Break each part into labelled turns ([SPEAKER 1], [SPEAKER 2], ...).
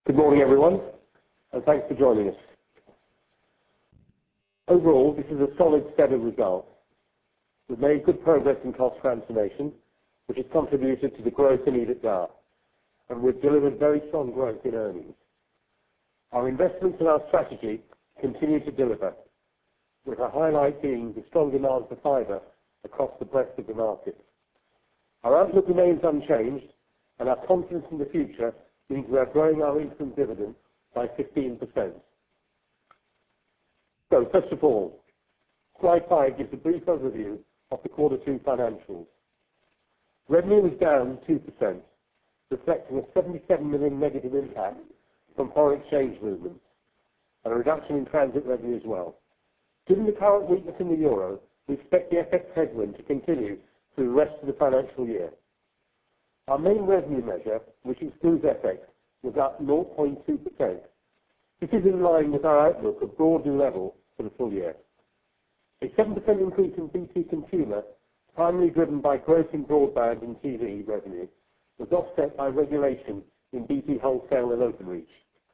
[SPEAKER 1] Good morning, everyone, and thanks for joining us. Overall, this is a solid set of results. We've made good progress in cost transformation, which has contributed to the growth in EBITDA, and we've delivered very strong growth in earnings. Our investments in our strategy continue to deliver, with a highlight being the strong demand for fibre across the breadth of the market. Our outlook remains unchanged, and our confidence in the future means we are growing our interim dividend by 15%. So, first of all, slide 5 gives a brief overview of the Q2 financials. Revenue was down 2%, reflecting a 77 million negative impact from foreign exchange movements, and a reduction in transit revenue as well. Given the current weakness in the euro, we expect the FX headwind to continue through the rest of the financial year. Our main revenue measure, which excludes FX, was up 0.2%. This is in line with our outlook of broadly level for the full year. A 7% increase in BT Consumer, primarily driven by growth in broadband and TV revenue, was offset by regulation in BT Wholesale and Openreach.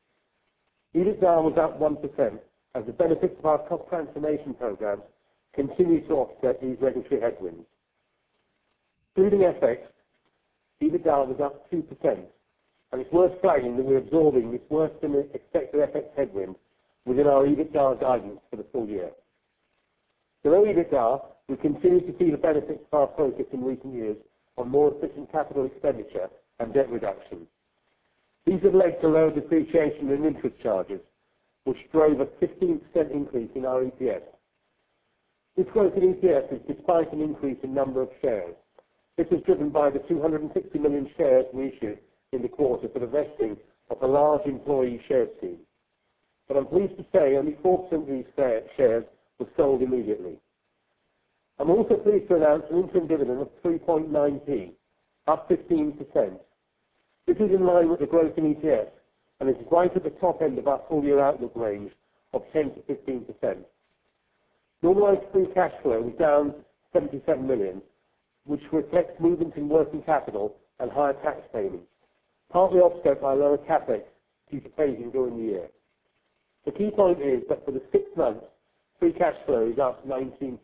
[SPEAKER 1] EBITDA was up 1% as the benefits of our cost transformation programs continue to offset these regulatory headwinds. Excluding FX, EBITDA was up 2%, and it's worth flagging that we're absorbing this worse than expected FX headwind within our EBITDA guidance for the full year. Below EBITDA, we continue to see the benefits of our focus in recent years on more efficient capital expenditure and debt reduction. These have led to lower depreciation and interest charges, which drove a 15% increase in our EPS. This growth in EPS is despite an increase in number of shares. This was driven by the 260 million shares we issued in the quarter for the vesting of a large employee share scheme. But I'm pleased to say only 4% of these shares were sold immediately. I'm also pleased to announce an interim dividend of 3.9p, up 15%. This is in line with the growth in EPS, and is right at the top end of our full-year outlook range of 10 to 15%. Normalised free cash flow was down 77 million, which reflects movements in working capital and higher tax payments, partly offset by lower CapEx due to phasing during the year. The key point is that for the 6 months, free cash flow is up 19%.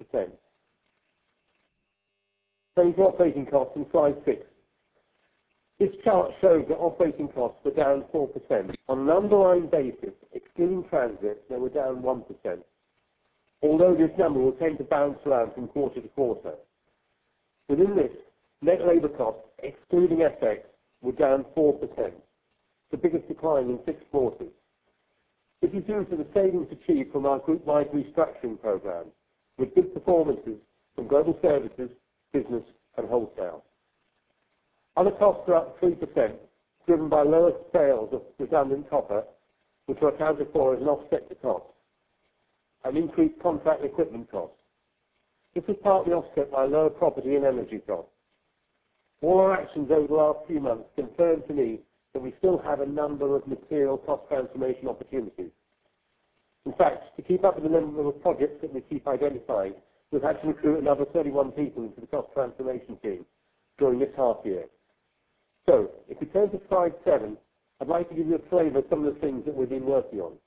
[SPEAKER 1] Turning to operating costs in slide 6. This chart shows that operating costs were down 4%. On an underlying basis, excluding transit, they were down 1%, although this number will tend to bounce around from quarter to quarter. Within this, net labour costs, excluding FX, were down 4%, the biggest decline in 6 quarters. This is due to the savings achieved from our group-wide restructuring program, with good performances from global services, business and wholesale. Other costs are up 3%, driven by lower sales of redundant copper, which are accounted for as an offset to costs, and increased contract equipment costs. This was partly offset by lower property and energy costs. All our actions over the last few months confirm to me that we still have a number of material cost transformation opportunities. In fact, to keep up with the number of projects that we keep identifying, we've had to recruit another 31 people into the cost transformation team during this half year. So, if we turn to slide 7, I'd like to give you a flavour of some of the things that we've been working on.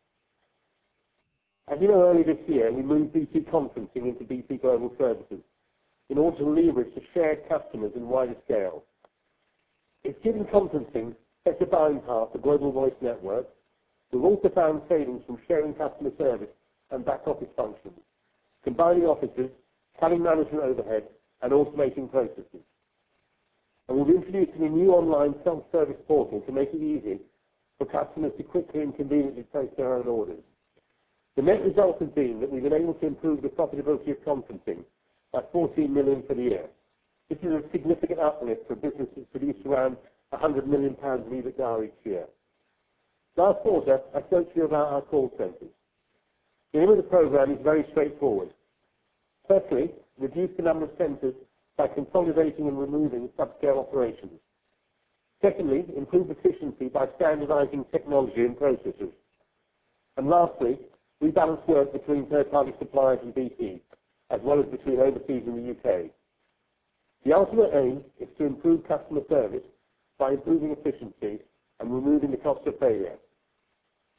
[SPEAKER 1] As you know, early this year, we moved BT Conferencing into BT Global Services in order to leverage the shared customers in wider scale. It's given conferencing better buying power for global voice networks. We've also found savings from sharing customer service and back office functions, combining offices, cutting management overhead, and automating processes. And we'll be introducing a new online self-service portal to make it easy for customers to quickly and conveniently place their own orders. The net result has been that we've been able to improve the profitability of conferencing by 14 million for the year. This is a significant uplift for businesses that produce around £100 million of EBITDA each year. Last quarter, I spoke to you about our call centres. The aim of the programme is very straightforward. Firstly, reduce the number of centres by consolidating and removing subscale operations. Secondly, improve efficiency by standardising technology and processes. And lastly, rebalance work between third-party suppliers and BT, as well as between overseas and the UK. The ultimate aim is to improve customer service by improving efficiency and removing the cost of failure,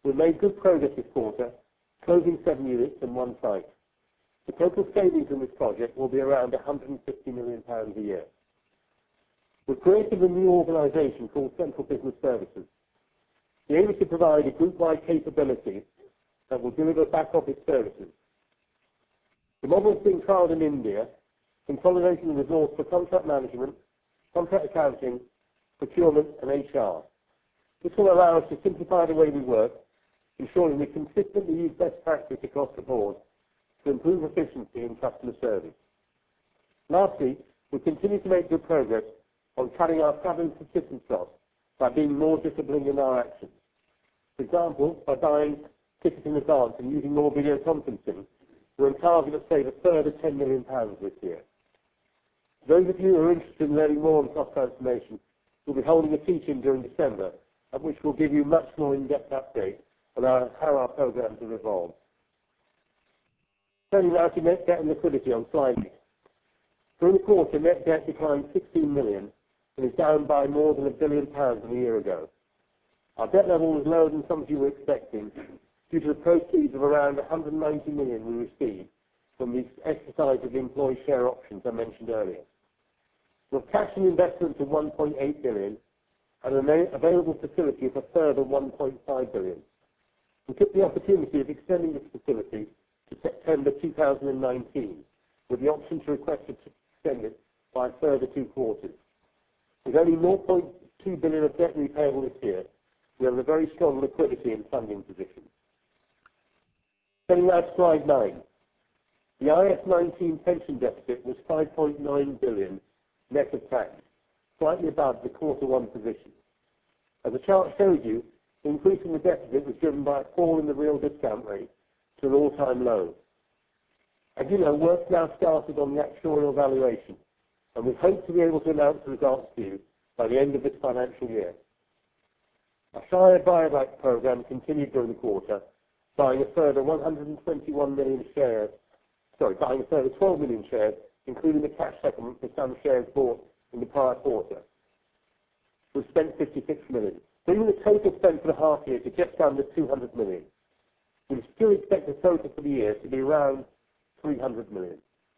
[SPEAKER 1] We made good progress this quarter, closing 7 units and 1 site. The total savings in this project will be around £150 million a year. We've created a new organisation called Central Business Services. The aim is to provide a group-wide capability that will deliver back-office services. The model is being trialled in India, consolidating the resource for contract management, contract accounting, procurement and HR. This will allow us to simplify the way we work, ensuring we consistently use best practice across the board to improve efficiency in customer service. Lastly, we continue to make good progress on cutting our travel and subsistence costs by being more disciplined in our actions. For example, by buying tickets in advance and using more video conferencing, we're on target to save a further £10 million this year. Those of you who are interested in learning more on cost transformation, we'll be holding a teach-in during December, at which we'll give you much more in-depth update on how our programs have evolved. Turning now to net debt and liquidity on slide 8. During the quarter, net debt declined £16 million and is down by more than £1 billion from a year ago. Our debt level was lower than some of you were expecting due to the proceeds of around £190 million we received from the exercise of the employee share options I mentioned earlier. We have cash and investments of £1.8 billion and an available facility of a further £1.5 billion. We took the opportunity of extending this facility to September 2019 with the option to request to extend it by a further 2 quarters. With only £0.2 billion of debt repayable this year, we have a very strong liquidity and funding position. Turning now to slide 9. The IAS 19 pension deficit was £5.9 billion net of tax, slightly above the quarter 1 position. As the chart shows you, the increase in the deficit was driven by a fall in the real discount rate to an all-time low. As you know, work now started on the actuarial valuation, and we hope to be able to announce the results to you by the end of this financial year. Our share buyback program continued during the quarter, buying a further 121 million shares, buying a further 12 million shares, including the cash settlement for some shares bought in the prior quarter. We've spent 56 million, bringing the total spend for the half year to just under 200 million. We still expect the total for the year to be around 300 million.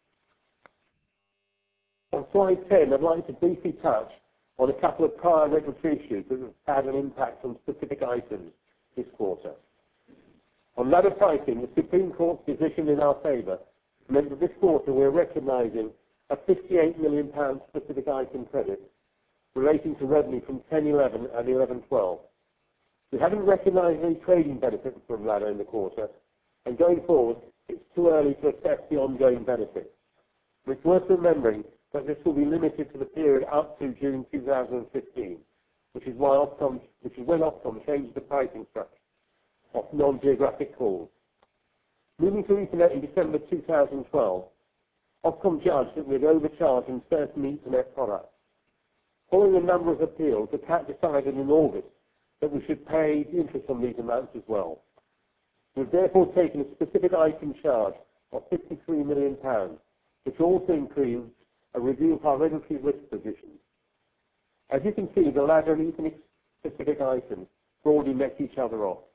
[SPEAKER 1] On slide 10, I'd like to briefly touch on a couple of prior regulatory issues that have had an impact on specific items this quarter. On ladder pricing, the Supreme Court's decision in our favour meant that this quarter we're recognising a £58 million specific item credit relating to revenue from 10-11 and 11-12. We haven't recognised any trading benefit from ladder in the quarter, and going forward, it's too early to assess the ongoing benefits. It's worth remembering that this will be limited to the period up to June 2015, which is when Ofcom changed the pricing structure of non-geographic calls. Moving to Ethernet in December 2012, Ofcom judged that we had overcharged in certain Ethernet products. Following a number of appeals, the CAT decided in August that we should pay interest on these amounts as well. We've therefore taken a specific item charge of £53 million, which also includes a review of our regulatory risk positions. As you can see, the ladder and Ethernet specific items broadly net each other off.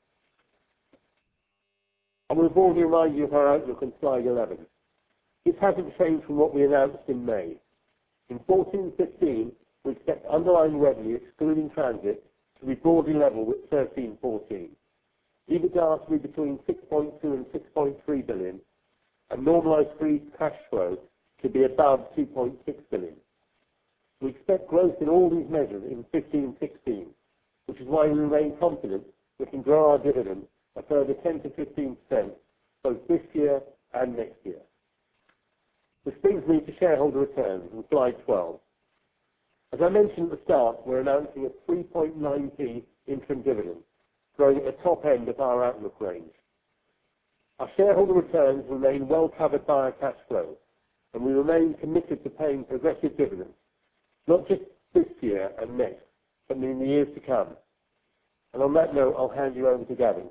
[SPEAKER 1] I will broadly remind you of our outlook on slide 11. This hasn't changed from what we announced in May. In 14-15, we expect underlying revenue, excluding transit, to be broadly level with 13-14. EBITDA to be between 6.2 and 6.3 billion, and normalised free cash flow to be above 2.6 billion. We expect growth in all these measures in 15-16, which is why we remain confident we can grow our dividend a further 10-15% both this year and next year. This brings me to shareholder returns on slide 12. As I mentioned at the start, we're announcing a 3.9p interim dividend, growing at the top end of our outlook range. Our shareholder returns remain well covered by our cash flow, and we remain committed to paying progressive dividends, not just this year and next, but in the years to come. And on that note, I'll hand you over to Gavin.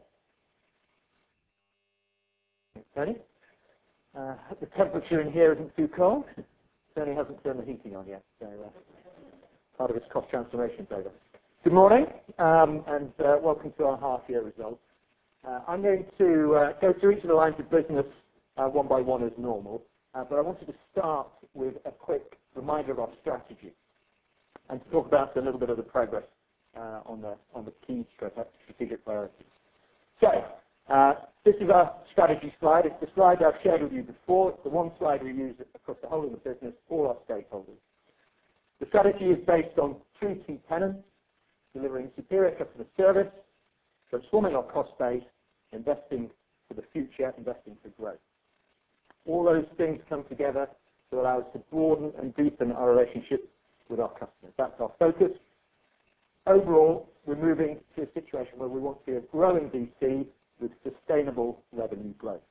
[SPEAKER 2] Tony? The temperature in here isn't too cold. Tony hasn't turned the heating on yet, so part of his cost transformation program. Good morning, and welcome to our half-year results. I'm going to go through each of the lines of business one by one as normal, but I wanted to start with a quick reminder of our strategy and to talk about a little bit of the progress on the key strategic priorities. So, this is our strategy slide. It's the slide I've shared with you before. It's the one slide we use across the whole of the business, all our stakeholders. The strategy is based on three key tenets: delivering superior customer service, transforming our cost base, investing for the future, investing for growth. All those things come together to allow us to broaden and deepen our relationship with our customers. That's our focus. Overall, we're moving to a situation where we want to be a growing BT with sustainable revenue growth.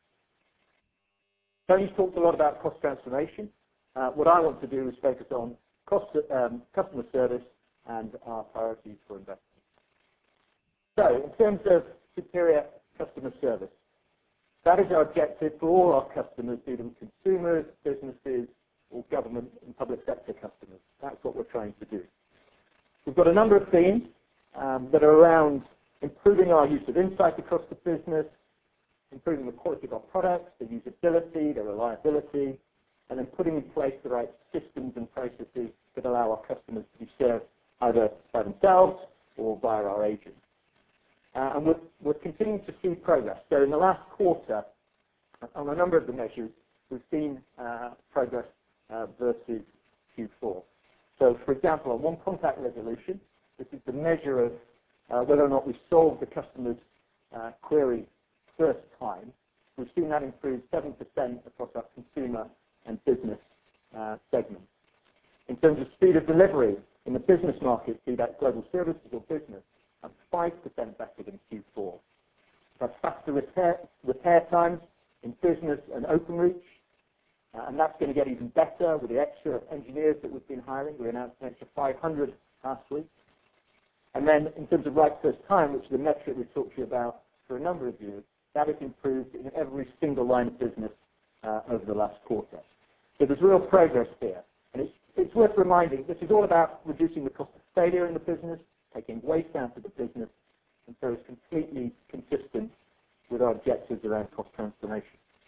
[SPEAKER 2] Tony's talked a lot about cost transformation. What I want to do is focus on customer service and our priorities for investment. So, in terms of superior customer service, that is our objective for all our customers, be them consumers, businesses, or government and public sector customers. That's what we're trying to do. We've got a number of themes that are around improving our use of insight across the business, improving the quality of our products, their usability, their reliability, and then putting in place the right systems and processes that allow our customers to be served either by themselves or via our agents. And we're continuing to see progress. So in the last quarter, on a number of the measures, we've seen progress versus Q4. So, for example, on one contact resolution, this is the measure of whether or not we solve the customer's query first time. We've seen that improve 7% across our consumer and business segments. In terms of speed of delivery in the business market, be that global services or business, 5% better than Q4. That's faster repair times in business and OpenReach, and that's going to get even better with the extra engineers that we've been hiring. We announced an extra 500 last week. And then in terms of right first time, which is a metric we've talked to you about for a number of years, that has improved in every single line of business over the last quarter. So there's real progress here. And it's worth reminding, this is all about reducing the cost of failure in the business, taking waste out of the business, and so it's completely consistent with our objectives around cost transformation.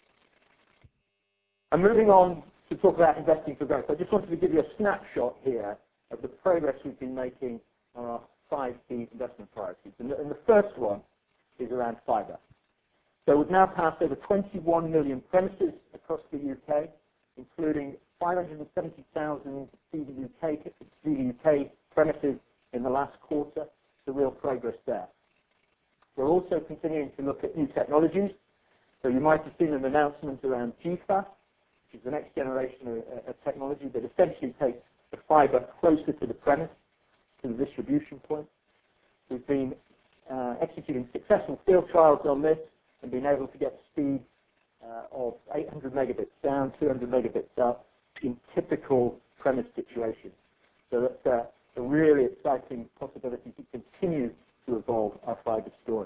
[SPEAKER 2] And moving on to talk about investing for growth, I just wanted to give you a snapshot here of the progress we've been making on our 5 key investment priorities. And the first one is around fibre. So we've now passed over 21 million premises across the UK, including 570,000 CDUK premises in the last quarter. So real progress there. We're also continuing to look at new technologies. So you might have seen an announcement around GFAS, which is the next generation of technology that essentially takes the fibre closer to the premise, to the distribution point. We've been executing successful field trials on this and been able to get speeds of 800 megabits down, 200 megabits up in typical premise situations. So that's a really exciting possibility to continue to evolve our fibre story.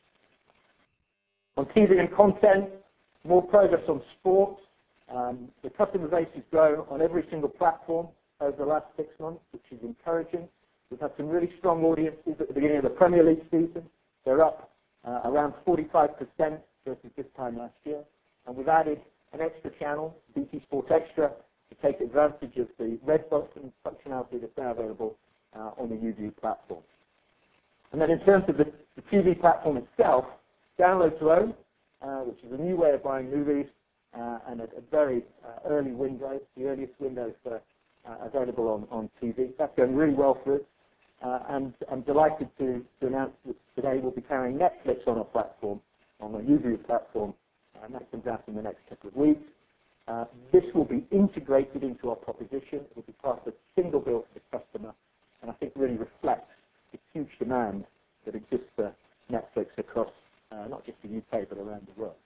[SPEAKER 2] On TV and content, more progress on sports. The customer base has grown on every single platform over the last 6 months, which is encouraging. We've had some really strong audiences at the beginning of the Premier League season. They're up around 45% versus this time last year. And we've added an extra channel, BT Sport Extra, to take advantage of the red button functionality that's now available on the YouView platform. And then in terms of the TV platform itself, download to own, which is a new way of buying movies, and a very early window, the earliest window for available on TV. That's going really well for us. And I'm delighted to announce that today we'll be carrying Netflix on our platform, on the YouView platform, and that comes out in the next couple of weeks. This will be integrated into our proposition. It will be part of a single bill for the customer, and I think really reflects the huge demand that exists for Netflix across not just the UK but around the world.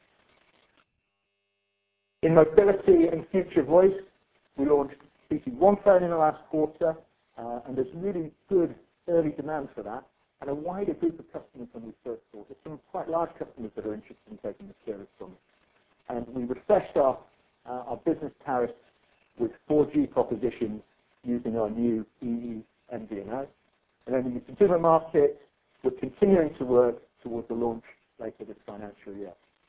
[SPEAKER 2] In mobility and future voice, we launched BT One Phone in the last quarter, and there's really good early demand for that, and a wider group of customers than we first thought. There's some quite large customers that are interested in taking the service from us. And we refreshed our business tariffs with 4G propositions using our new EE MVNO. And then in the consumer market, we're continuing to work towards the launch later this financial year.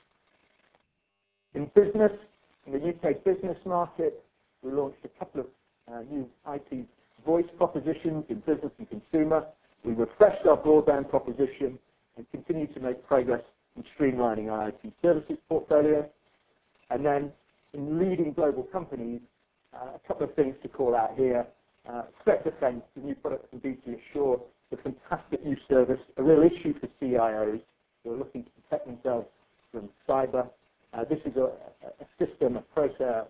[SPEAKER 2] In business, in the UK business market, we launched a couple of new IT voice propositions in business and consumer. We refreshed our broadband proposition and continue to make progress in streamlining our IT services portfolio. And then in leading global companies, a couple of things to call out here. Threat Defense, the new product from BT Assure, a fantastic new service, a real issue for CIOs who are looking to protect themselves from cyber. This is a system, a process,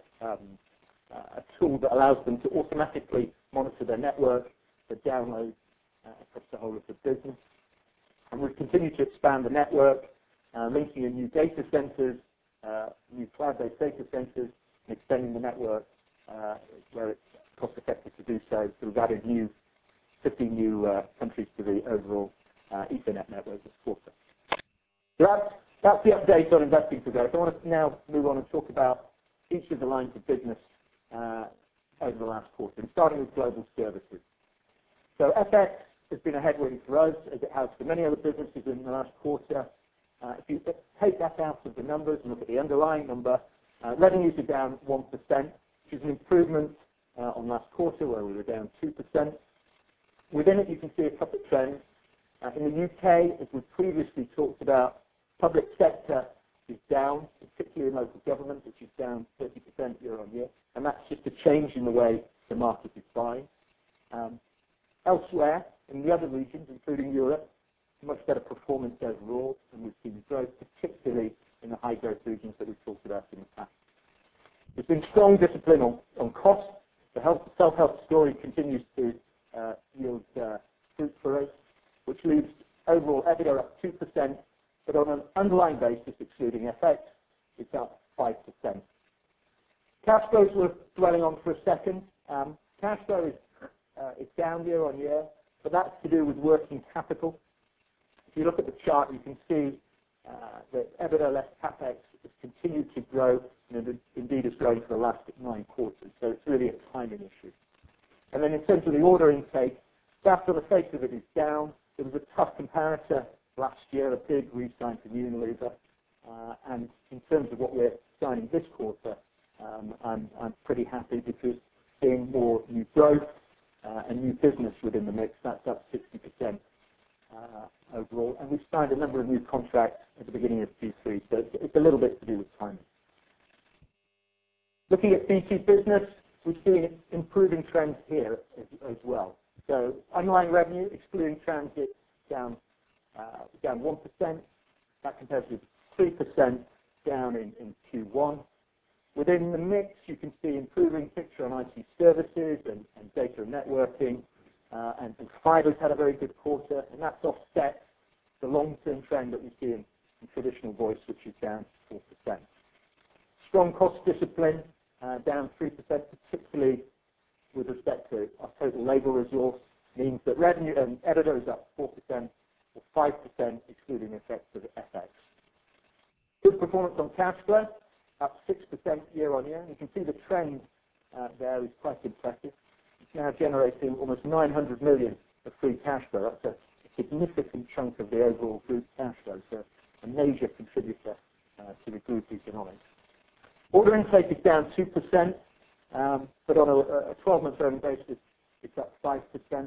[SPEAKER 2] a tool that allows them to automatically monitor their network, the downloads across the whole of the business. And we've continued to expand the network, linking in new data centers, new cloud-based data centers, and extending the network where it's cost-effective to do so. So we've added 50 new countries to the overall Ethernet network this quarter. So that's the update on investing for growth. I want to now move on and talk about each of the lines of business over the last quarter, and starting with global services. So FX has been a headwind for us, as it has for many other businesses in the last quarter. If you take that out of the numbers and look at the underlying number, revenues are down 1%, which is an improvement on last quarter where we were down 2%. Within it, you can see a couple of trends. In the UK, as we previously talked about, public sector is down, particularly in local government, which is down 30% year on year, and that's just a change in the way the market is buying. Elsewhere, in the other regions, including Europe, much better performance overall, and we've seen growth, particularly in the high-growth regions that we've talked about in the past. There's been strong discipline on costs. The self-help story continues to yield fruit for us, which leaves overall EBITDA up 2%, but on an underlying basis, excluding FX, it's up 5%. Cash flows we're dwelling on for a second. Cash flow is down year on year, but that's to do with working capital. If you look at the chart, you can see that EBITDA less CapEx has continued to grow, and indeed has grown for the last 9 quarters. So it's really a timing issue. And then in terms of the order intake, that on the face of it is down. There was a tough comparator last year, a big re-sign from Unilever. And in terms of what we're signing this quarter, I'm pretty happy because seeing more new growth and new business within the mix, that's up 60% overall. And we've signed a number of new contracts at the beginning of Q3, so it's a little bit to do with timing. Looking at BT Business, we've seen improving trends here as well. So underlying revenue, excluding transit, down 1%. That compares with 3% down in Q1. Within the mix, you can see improving picture on IT services and data and networking. And Fiber's had a very good quarter, and that's offset the long-term trend that we see in traditional voice, which is down 4%. Strong cost discipline, down 3%, particularly with respect to our total labour resource, means that revenue and EBITDA is up 4% or 5%, excluding the effects of FX. Good performance on cash flow, up 6% year on year. You can see the trend there is quite impressive. It's now generating almost 900 million of free cash flow. That's a significant chunk of the overall group cash flow, so a major contributor to the group economics. Order intake is down 2%, but on a 12-month rolling basis, it's up 5%.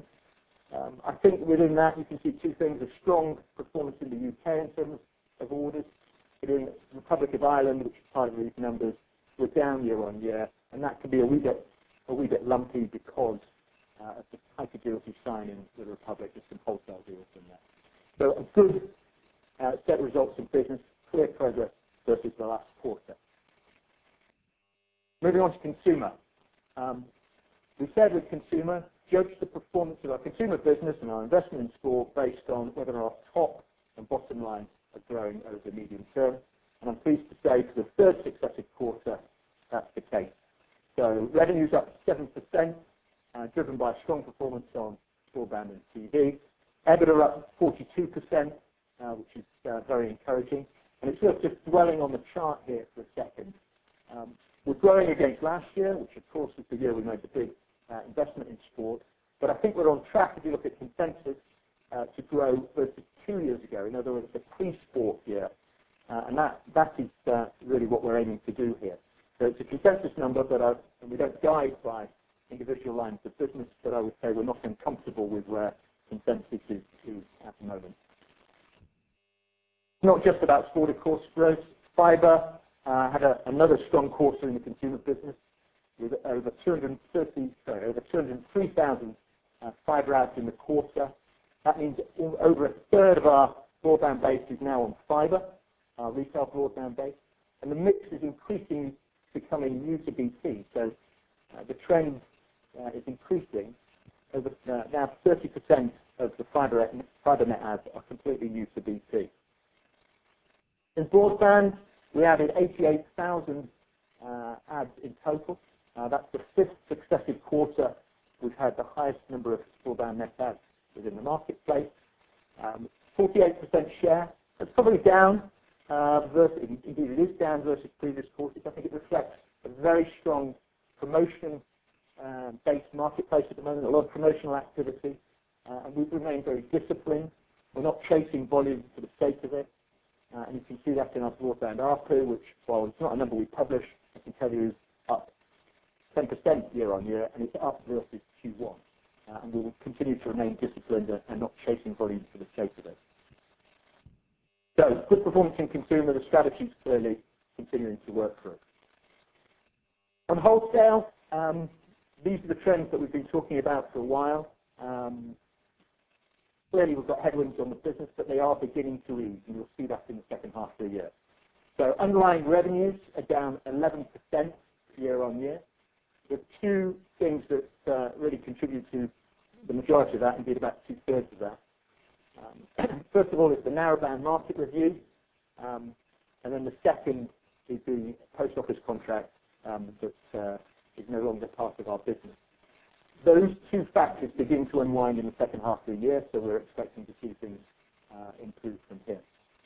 [SPEAKER 2] I think within that you can see 2 things: a strong performance in the UK in terms of orders. But in the Republic of Ireland, which is part of these numbers, we're down year on year, and that can be a wee bit lumpy because of the type of deals we sign in the Republic. There's some wholesale deals in there. So a good set of results in business, clear progress versus the last quarter. Moving on to consumer. We said with consumer, judge the performance of our consumer business and our investment in sport based on whether our top and bottom line are growing over the medium term. And I'm pleased to say for the 3rd successive quarter, that's the case. So revenue's up 7%, driven by strong performance on broadband and TV. EBITDA up 42%, which is very encouraging. And it's worth just dwelling on the chart here for a second. We're growing against last year, which of course was the year we made the big investment in sport. But I think we're on track, if you look at consensus, to grow versus 2 years ago. In other words, the pre-sport year. And that is really what we're aiming to do here. So it's a consensus number, but we don't guide by individual lines of business, but I would say we're not uncomfortable with where consensus is at the moment. Not just about sport, of course, growth. Fibre had another strong quarter in the consumer business with over 203,000 fibre adds in the quarter. That means over a third of our broadband base is now on fibre, our retail broadband base, and the mix is increasingly becoming new to BT. So the trend is increasing. Over now 30% of the fibre net adds are completely new to BT. In broadband, we added 88,000 adds in total. That's the fifth successive quarter we've had the highest number of broadband net adds within the marketplace. 48% share. That's probably down indeed it is down versus previous quarters. I think it reflects a very strong promotion-based marketplace at the moment, a lot of promotional activity, and we've remained very disciplined. We're not chasing volume for the sake of it, and you can see that in our broadband ARPU, which, while it's not a number we publish, I can tell you is up 10% year on year, and it's up versus Q1. And we will continue to remain disciplined and not chasing volume for the sake of it. So, good performance in consumer, the strategy is clearly continuing to work for us. On wholesale, these are the trends that we've been talking about for a while. Clearly we've got headwinds on the business, but they are beginning to ease, and you'll see that in the second half of the year. So underlying revenues are down 11% year on year. There are two things that really contribute to the majority of that, indeed about two-thirds of that. First of all, it's the narrowband market review, and then the second is the post office contract that is no longer part of our business. Those two factors begin to unwind in the second half of the year, so we're expecting to see things improve from here.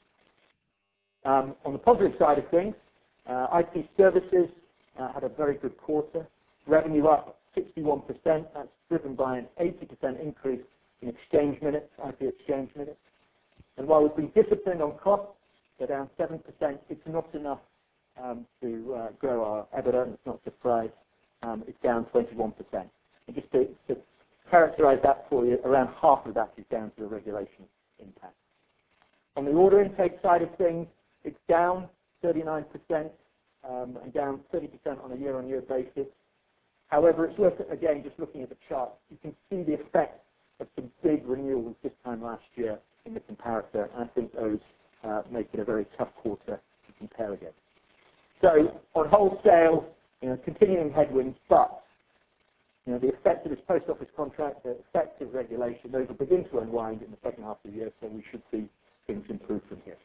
[SPEAKER 2] On the positive side of things, IT services had a very good quarter. Revenue up 61%. That's driven by an 80% increase in exchange minutes, IP exchange minutes. And while we've been disciplined on costs, they're down 7%. It's not enough to grow our EBITDA, and it's not a surprise. It's down 21%. And just to characterize that for you, around half of that is down to the regulation impact. On the order intake side of things, it's down 39% and down 30% on a year-on-year basis. However, it's worth, again, just looking at the chart, you can see the effect of some big renewals this time last year in the comparator, and I think those make it a very tough quarter to compare against. So, on wholesale, continuing headwinds, but the effect of this post office contract, the effect of regulation, those will begin to unwind in the second half of the year, so we should see things improve from here.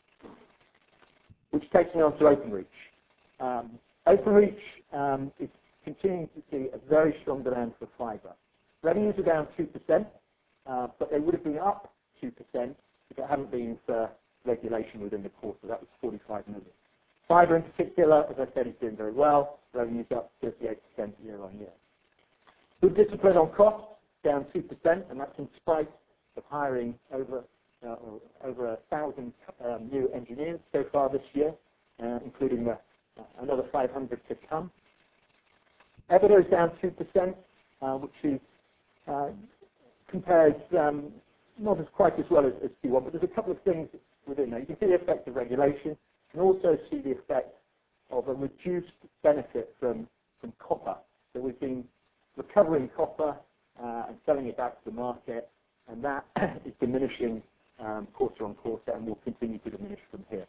[SPEAKER 2] Which takes me on to Openreach. Openreach is continuing to see a very strong demand for fibre. Revenues are down 2%, but they would have been up 2% if it hadn't been for regulation within the quarter. That was 45 million. Fibre in particular, as I said, is doing very well. Revenues up 38% year on year. Good discipline on costs, down 2%, and that's in spite of hiring over 1,000 new engineers so far this year, including another 500 to come. EBITDA is down 2%, which is compares not as quite as well as Q1, but there's a couple of things within there. You can see the effect of regulation, and also see the effect of a reduced benefit from copper. So we've been recovering copper and selling it back to the market, and that is diminishing quarter on quarter and will continue to diminish from here.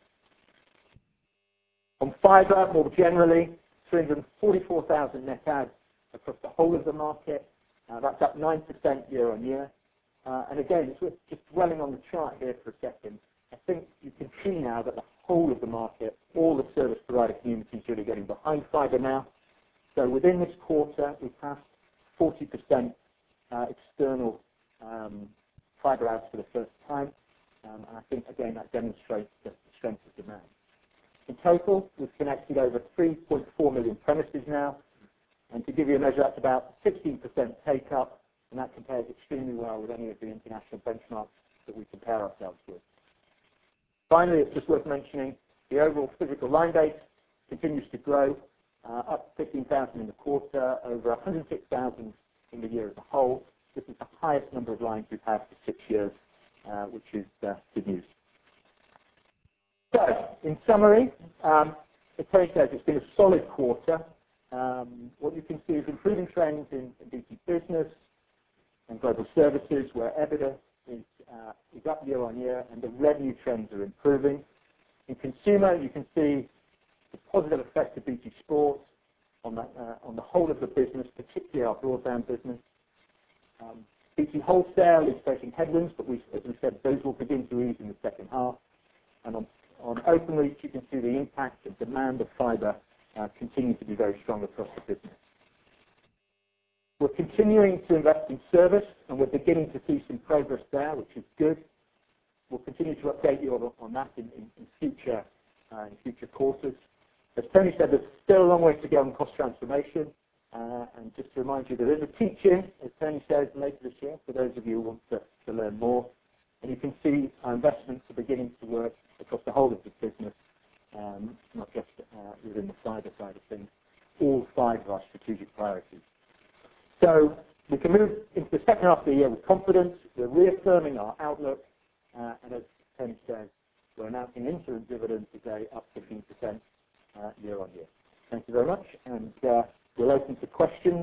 [SPEAKER 2] On fibre, more generally, 344,000 net adds across the whole of the market. That's up 9% year on year. And again, it's worth just dwelling on the chart here for a second. I think you can see now that the whole of the market, all the service provider community is really getting behind fibre now. So within this quarter, we passed 40% external fibre adds for the first time. And I think, again, that demonstrates the strength of demand. In total, we've connected over 3.4 million premises now. And to give you a measure, that's about 16% take-up, and that compares extremely well with any of the international benchmarks that we compare ourselves with. Finally, it's just worth mentioning the overall physical line base continues to grow, up 15,000 in the quarter, over 106,000 in the year as a whole. This is the highest number of lines we've had for 6 years, which is good news. So, in summary, as Tony says, it's been a solid quarter. What you can see is improving trends in BT Business and Global Services, where EBITDA is up year on year, and the revenue trends are improving. In Consumer, you can see the positive effect of BT Sport on the whole of the business, particularly our broadband business. BT Wholesale is facing headwinds, but as we said, those will begin to ease in the second half. And on Openreach, you can see the impact of demand of fibre continue to be very strong across the business. We're continuing to invest in service, and we're beginning to see some progress there, which is good. We'll continue to update you on that in future courses. As Tony said, there's still a long way to go on cost transformation. And just to remind you, there is a teach-in, as Tony says, later this year, for those of you who want to learn more. And you can see our investments are beginning to work across the whole of the business, not just within the fibre side of things, all 5 of our strategic priorities. So we can move into the second half of the year with confidence. We're reaffirming our outlook, and as Tony says, we're announcing interim dividend today up 15% year on year. Thank you very much, and we'll open to questions.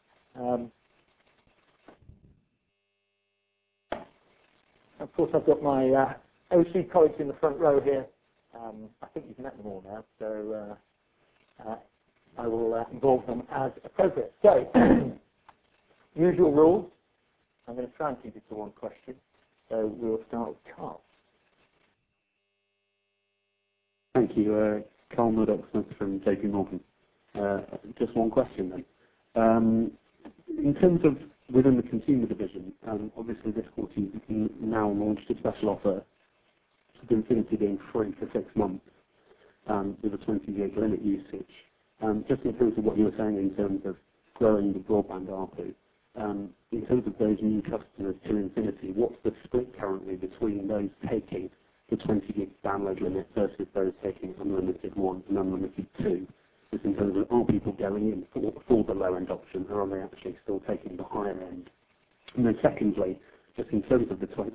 [SPEAKER 2] Of course, I've got my OC colleagues in the front row here. I think you've met them all now, so I will involve them as appropriate. So, usual rules. I'm going to try and keep it to one question. So we'll start with Carl.
[SPEAKER 3] Thank you. Carl Murdoch-Smith from JP Morgan. Just one question then. In terms of within the consumer division, obviously this quarter you now launched a special offer to Infinity being free for 6 months with a 20 gig limit usage. Just in terms of what you were saying in terms of growing the broadband ARPU, in terms of those new customers to Infinity, what's the split currently between those taking the 20 gig download limit versus those taking unlimited 1 and unlimited 2? Just in terms of, are people going in for the low end option, or are they actually still taking the higher end? And then secondly, just in terms of the 20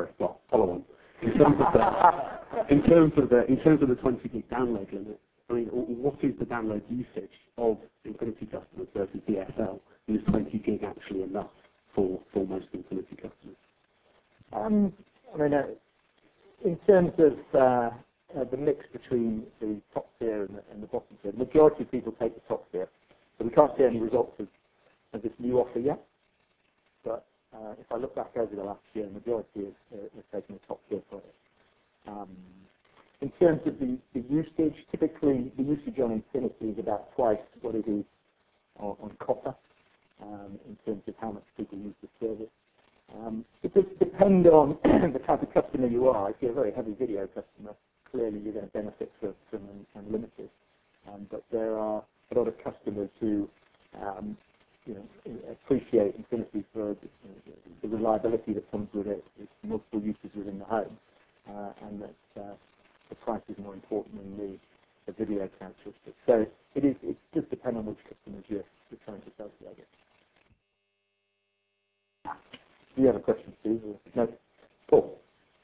[SPEAKER 3] gig download limit, I mean, what is the download usage of Infinity customers versus DSL? Is 20 gig actually enough for most Infinity customers?
[SPEAKER 2] I mean, in terms of the mix between the top tier and the bottom tier, the majority of people take the top tier. So we can't see any results of this new offer yet. But if I look back over the last year, the majority is taking the top tier product. In terms of the usage, typically the usage on Infinity is about twice what it is on copper, in terms of how much people use the service. It does depend on the type of customer you are. If you're a very heavy video customer, clearly you're going to benefit from unlimited. But there are a lot of customers who appreciate Infinity for the reliability that comes with it, its multiple uses within the home, and that the price is more important than the video characteristics. So it just depends on which customers you're trying to sell to, I guess. Do you have a question, Steve? No? Paul.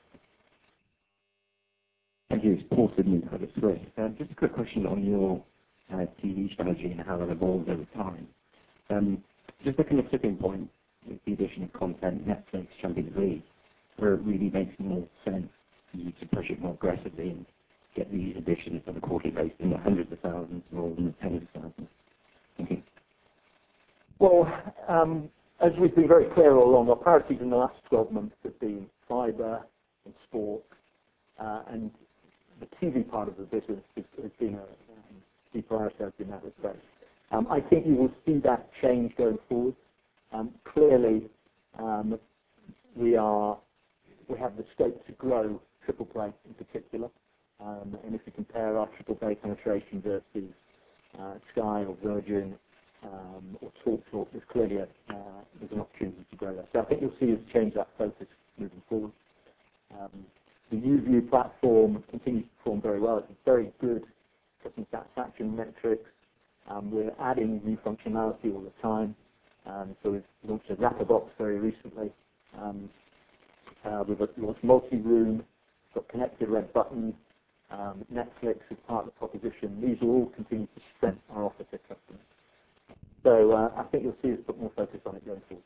[SPEAKER 4] Thank you. It's Paul Sidney, Credit Suisse. Just a quick question on your TV strategy and how that evolves over time. Just looking at tipping point with the addition of content, Netflix, Champions League, where it really makes more sense for you to push it more aggressively and get these additions on a quarterly basis in the hundreds of thousands rather than the tens of thousands. Thank you.
[SPEAKER 2] Well, as we've been very clear all along, our priorities in the last 12 months have been fibre and sport, and the TV part of the business has been deprioritised in that respect. I think you will see that change going forward. Clearly, we have the scope to grow triple play in particular, and if you compare our triple play penetration versus Sky or Virgin or TalkTalk, there's clearly there's an opportunity to grow that. So I think you'll see us change that focus moving forward. The UView platform continues to perform very well. It's very good customer satisfaction metrics. We're adding new functionality all the time. So we've launched a wrapper box very recently. We've launched multi-room, got connected red buttons, Netflix is part of the proposition. These will all continue to strengthen our offer to customers. So I think you'll see us put more focus on it going forward.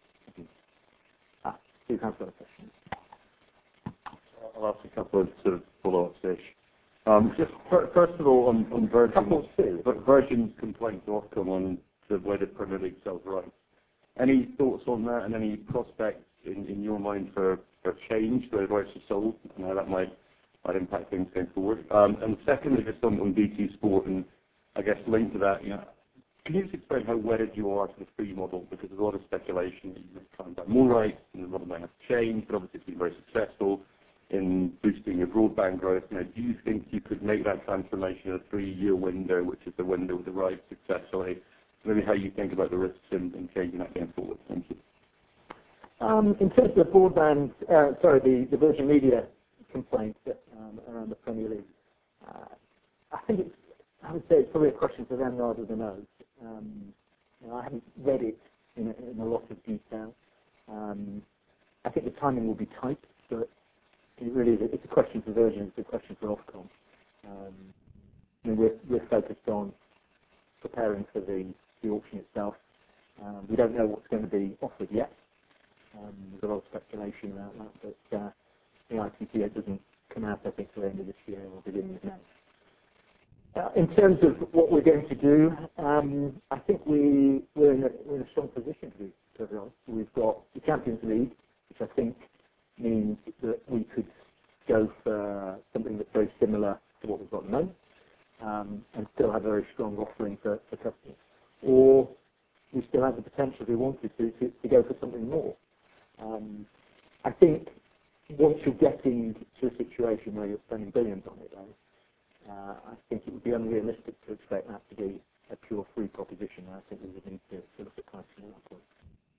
[SPEAKER 2] Steve has got a question.
[SPEAKER 5] I'll ask a couple of sort of follow-ups-ish. Just first of all, on Virgin's complaint to Ofcom on the way the Premier League sells rights. Any thoughts on that and any prospects in your mind for change, the rights are sold, and how that might impact things going forward? And secondly, just on BT Sport, and I guess linked to that, can you just explain how wedded you are to the free model? Because there's a lot of speculation that you might try and buy more rights, and the model might have to change, but obviously it's been very successful in boosting your broadband growth. Do you think you could make that transformation in a 3-year window, which is the window with the rights successfully? Maybe how you think about the risks in changing that going forward. Thank you.
[SPEAKER 2] In terms of the broadband, the Virgin Media complaint around the Premier League, I would say it's probably a question for them rather than us. I haven't read it in a lot of detail. I think the timing will be tight, but it's a question for Virgin, it's a question for Ofcom. We're focused on preparing for the auction itself. We don't know what's going to be offered yet. There's a lot of speculation about that, but the ITPO doesn't come out, I think, till the end of this year or beginning of next. In terms of what we're going to do, I think we're in a strong position, to be honest. We've got the Champions League, which I think means that we could go for something that's very similar to what we've got at the moment, and still have a very strong offering for customers. Or we still have the potential, if we wanted to go for something more. I think once you're getting to a situation where you're spending billions on it, though, I think it would be unrealistic to expect that to be a pure free proposition. I think we would need to look at pricing at that point.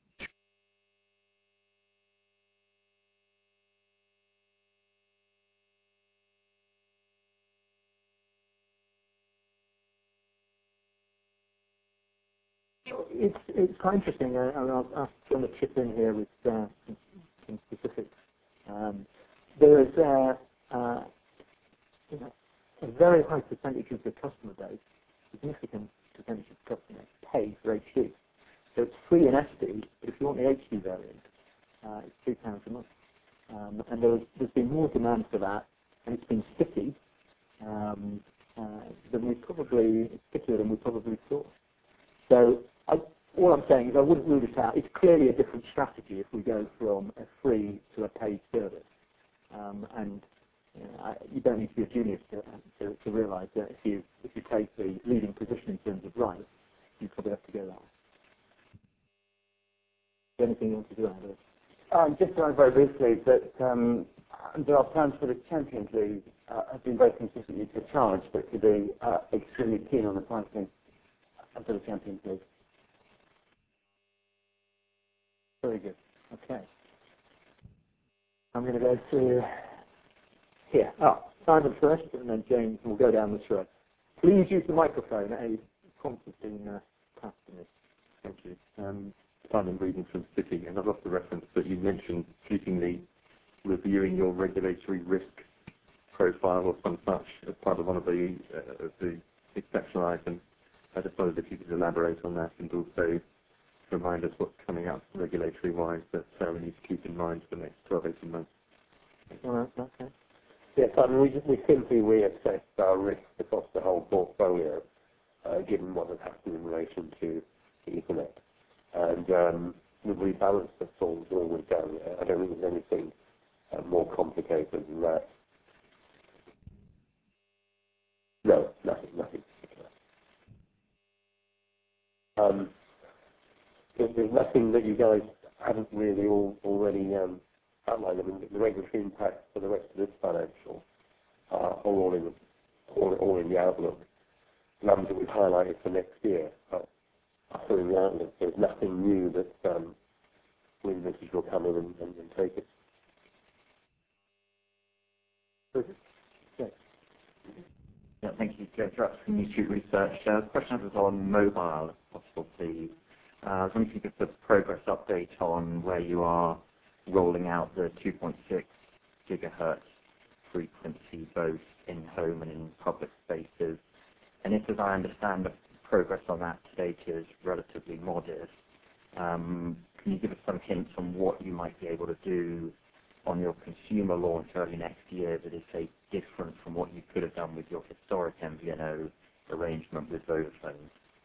[SPEAKER 2] It's quite interesting. I'll ask John to chip in here with some specifics. There is a very high percentage of the customer base, significant percentage of the customer base, pay for HD. So it's free in SD, but if you want the HD variant, it's £2 a month. And there's been more demand for that, and it's been sticky stickier than we probably thought. So all I'm saying is I wouldn't rule it out. It's clearly a different strategy if we go from a free to a paid service. You don't need to be a genius to realise that if you take the leading position in terms of rights, you probably have to go that way. Is there anything you want to do, Andrew?
[SPEAKER 6] Just to add very briefly that there are plans for the Champions League have been very consistently to charge, but to be extremely keen on the pricing for the Champions League.
[SPEAKER 2] Very good. Okay. I'm going to go to here. Simon first, and then James, and we'll go down the thread. Please use the microphone. A prompt has been passed to me.
[SPEAKER 7] Thank you. Simon Breeden from Citi, and I've got the reference that you mentioned fleetingly reviewing your regulatory risk profile or some such as part of one of the exceptional items. I just wondered if you could elaborate on that and also remind us what's coming up regulatory-wise that we need to keep in mind for the next 12, 18 months.
[SPEAKER 2] All right, okay.
[SPEAKER 1] Yes, we simply reassessed our risks across the whole portfolio, given what has happened in relation to Ethernet. And we've rebalanced the forms all we've done. I don't think there's anything more complicated than that. No, nothing particular. There's nothing that you guys haven't really already outlined. I mean, the regulatory impacts for the rest of this financial are all in the outlook. Numbers that we've highlighted for next year are still in the outlook. There's nothing new that we will come in and take it.
[SPEAKER 4] Yeah, thank you. Joe Drucks from New Street Research. The question was on mobile, if possible, please. I was wondering if you could give the progress update on where you are rolling out the 2.6 gigahertz frequency, both in home and in public spaces. And if, as I understand, the progress on that to date is relatively modest, can you give us some hints on what you might be able to do on your consumer launch early next year that is, say, different from what you could have done with your historic MVNO arrangement with Vodafone?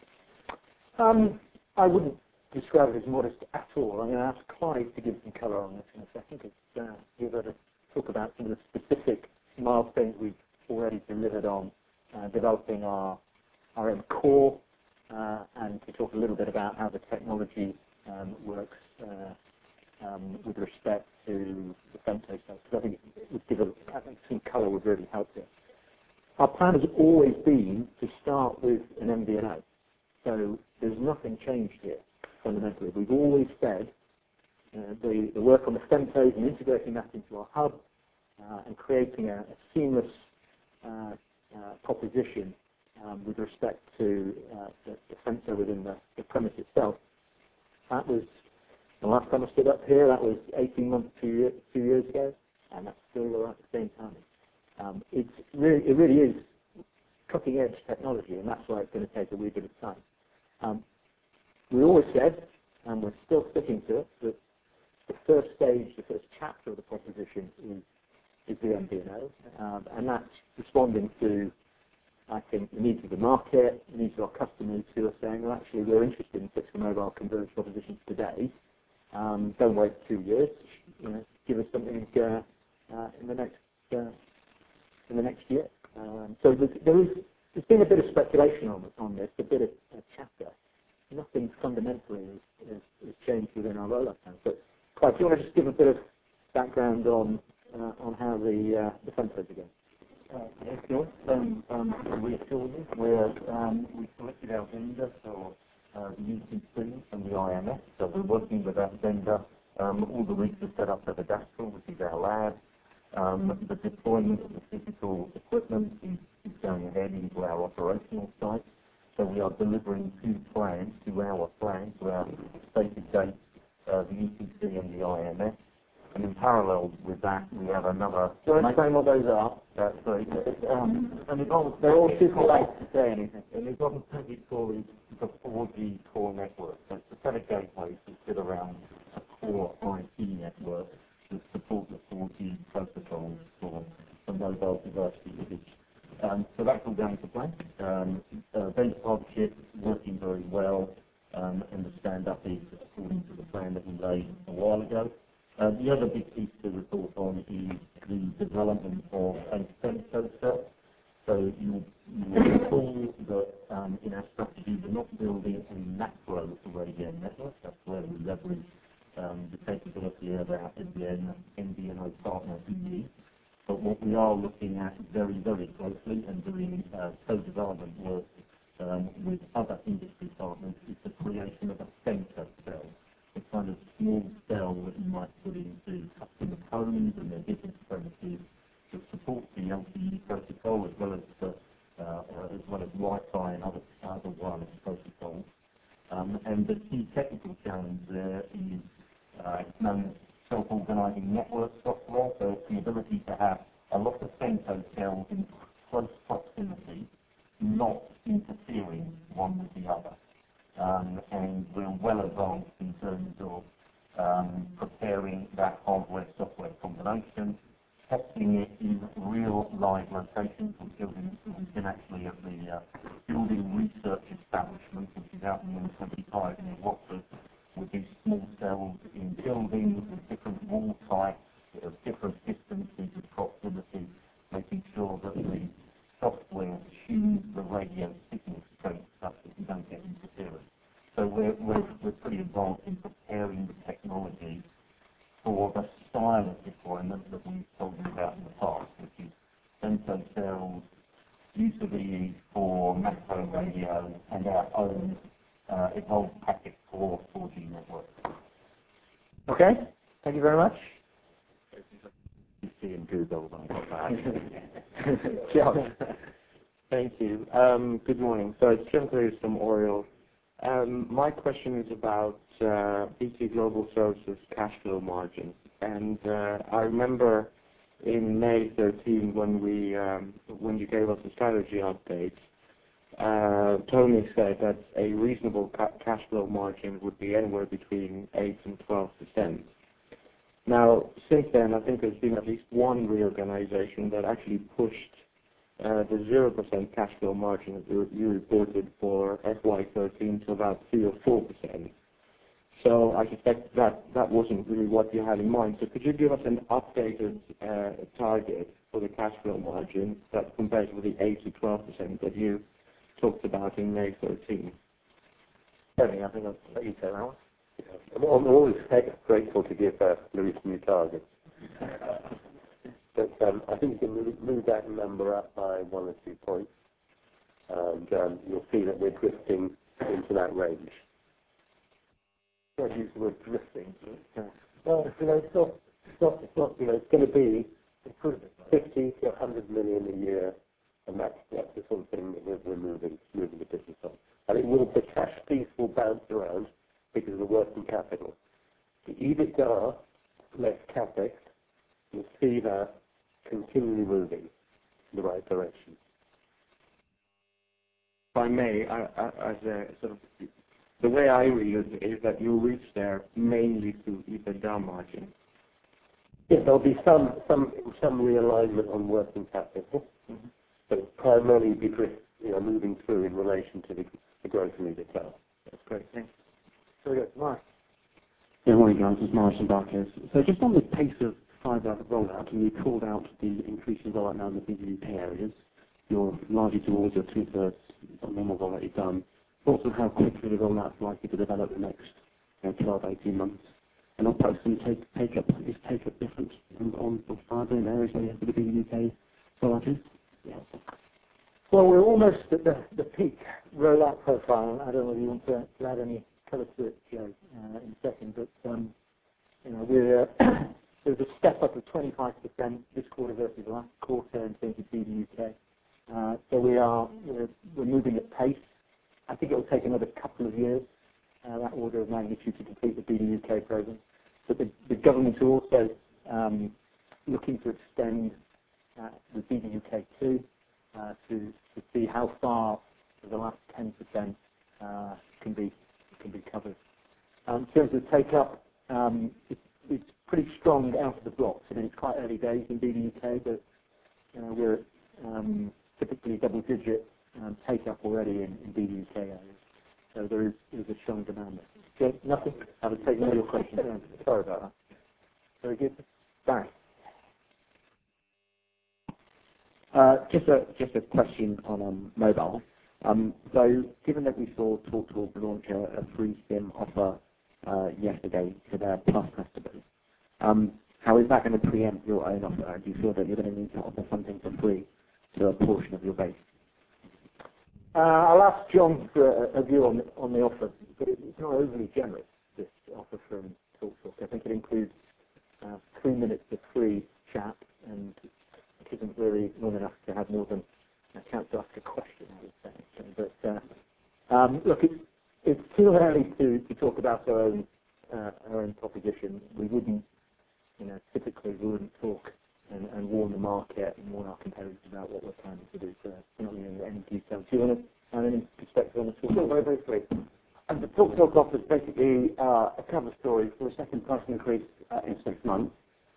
[SPEAKER 2] I wouldn't describe it as modest at all. I'm going to ask Clive to give some colour on this in a second, because you're going to talk about some of the specific milestones we've already delivered on developing our own core, and to talk a little bit about how the technology works with respect to the femto cells, because I think it would give some colour would really help here. Our plan has always been to start with an MVNO, so there's nothing changed here fundamentally. We've always said the work on the femtos and integrating that into our hub and creating a seamless proposition with respect to the femto within the premise itself. That was the last time I stood up here. That was 18 months, 2 years ago, and that's still at the same time. It really is cutting edge technology, and that's why it's going to take a wee bit of time. We always said, and we're still sticking to it, that the first stage, the first chapter of the proposition is the MVNO, and that's responding to, I think, the needs of the market, the needs of our customers who are saying, well, actually, we're interested in fixed mobile converged propositions today. Don't wait 2 years. Give us something in the next year. So there's been a bit of speculation on this, a bit of chatter. Nothing fundamentally has changed within our rollout plan. But Clive, do you want to just give a bit of background on how the femtos are going?
[SPEAKER 8] Yes, sure. Reassure you, we selected our vendor for the UCC and the IMS, so we're working with that vendor. All the rigs are set up at the Dastel, which is our lab. The deployment of the physical equipment is going ahead into our operational site. So we are delivering two our plans, to our stated dates, the UCC and the IMS. And in parallel with that, we have another...
[SPEAKER 2] Do you explain what those are? They're all super late to say anything.
[SPEAKER 8] And the Evolve package core is the 4G core network. So it's a set of gateways that sit around a core IP network that support the 4G protocols for mobile device usage. So that's all going to plan. Vendor partnership working very well, and the stand-up is according to the plan that we laid a while ago. The other big piece to report on is the development of a femto cell. So you will recall that in our strategy we're not building a macro radio network. That's where we leverage the capability of our MVNO partner EE. But what we are looking at very, very closely and doing co-development work with other industry partners is the creation of a femto cell. A kind of small cell that you might put into customer homes and their business premises that supports the LTE protocol as well as Wi-Fi and other wireless protocols. And the key technical challenge there is it's known as self-organizing network software. So it's the ability to have a lot of femto cells in close proximity, not interfering one with the other. And we're well advanced in terms of preparing that hardware-software combination, testing it in real live locations. We've been actually at the Building Research Establishment, which is out in M25 near Watford, with these small cells in buildings with different wall types, of different distances of proximity, making sure that the software tunes the radio signal strength such that you don't get interference. So we're pretty advanced in preparing the technology for the style of deployment that we've told you about in the past, which is femto cells, use of EE for macro radio, and our own Evolve packet core 4G network.
[SPEAKER 2] Okay, thank you very much.
[SPEAKER 4] PC and Google, but I got that.
[SPEAKER 9] John. Thank you. Good morning. So it's John Clears from Oriel. My question is about BT Global Services cash flow margin. And I remember in May 13 when you gave us a strategy update, Tony said that a reasonable cash flow margin would be anywhere between 8 and 12%. Now, since then, I think there's been at least one reorganization that actually pushed the 0% cash flow margin that you reported for FY13 to about 3 or 4%. So I suspect that wasn't really what you had in mind. So could you give us an updated target for the cash flow margin that compares with the 8 to 12% that you talked about in May 13?
[SPEAKER 2] Tony, I think I'll let you take that one.
[SPEAKER 1] I'm always grateful to give Louis new targets. But I think you can move that number up by 1 or 2 points, and you'll see that we're drifting into that range.
[SPEAKER 2] I'd use the word drifting.
[SPEAKER 1] Well, it's going to be 50 to 100 million a year, and that's the sort of thing that we're moving the business on. And the cash piece will bounce around because of the working capital. The EBITDA less CapEx, you'll see that continually moving in the right direction.
[SPEAKER 9] If I may, as a sort of the way I read it is that you reach there mainly through EBITDA margin.
[SPEAKER 1] Yes, there'll be some realignment on working capital, but primarily be moving through in relation to the growth in EBITDA.
[SPEAKER 9] That's great. Thanks.
[SPEAKER 2] So we go to Mark.
[SPEAKER 3] Yeah, morning guys, it's Morris from Barclays. So just on the pace of fibre rollout, and you called out the increasing rollout now in the big UK areas, you're largely towards your 2/3 of normal rollout you've done. Thoughts on how quickly the rollout is likely to develop the next 12, 18 months? And also some take-up different on fibre in areas where the big UK rollout is? Yeah.
[SPEAKER 2] Well, we're almost at the peak rollout profile. I don't know if you want to add any colour to it, Joe, in a second, but there's a step up of 25% this quarter versus last quarter in terms of BDUK. So we're moving at pace. I think it will take another couple of years, that order of magnitude, to complete the BDUK program. But the government are also looking to extend the BDUK 2 to see how far the last 10% can be covered. In terms of take-up, it's pretty strong out of the blocks. I mean, it's quite early days in BDUK, but we're typically double-digit take-up already in BDUK areas. So there is a strong demand there. Okay, nothing. I would take all your questions. Sorry about that. Very good. Barry.
[SPEAKER 4] Just a question on mobile. So given that we saw TalkTalk launch a free SIM offer yesterday to their Plus customers, how is that going to preempt your own offer? Do you feel that you're going to need to offer something for free to a portion of your base?
[SPEAKER 2] I'll ask John for a view on the offer, but it's not overly generous, this offer from TalkTalk. I think it includes 3 minutes of free chat, and it isn't really long enough to have more than a chance to ask a question, I would say. But look, it's too early to talk about our own proposition. We wouldn't, typically we wouldn't talk and warn the market and warn our competitors about what we're planning to do. So we're not going into any detail. Do you want to add any perspective on the TalkTalk?
[SPEAKER 6] Sure, very briefly. And the TalkTalk offer is basically a cover story for a second price increase in 6 months.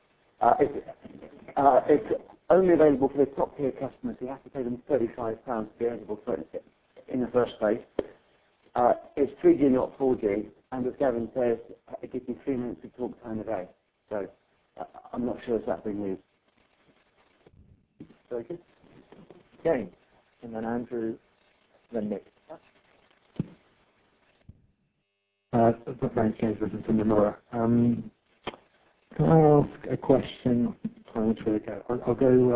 [SPEAKER 6] It's only available for the top tier customers who have to pay them £35 to be eligible for it in the first place. It's 3G, not 4G, and as Gavin says, it gives you 3 minutes of talk time a day. So I'm not sure if that's been used.
[SPEAKER 2] Very good. James, and then Andrew, then Nick.
[SPEAKER 10] Thanks, James Wilson from Nomura. Can I ask a question? Which way to go? I'll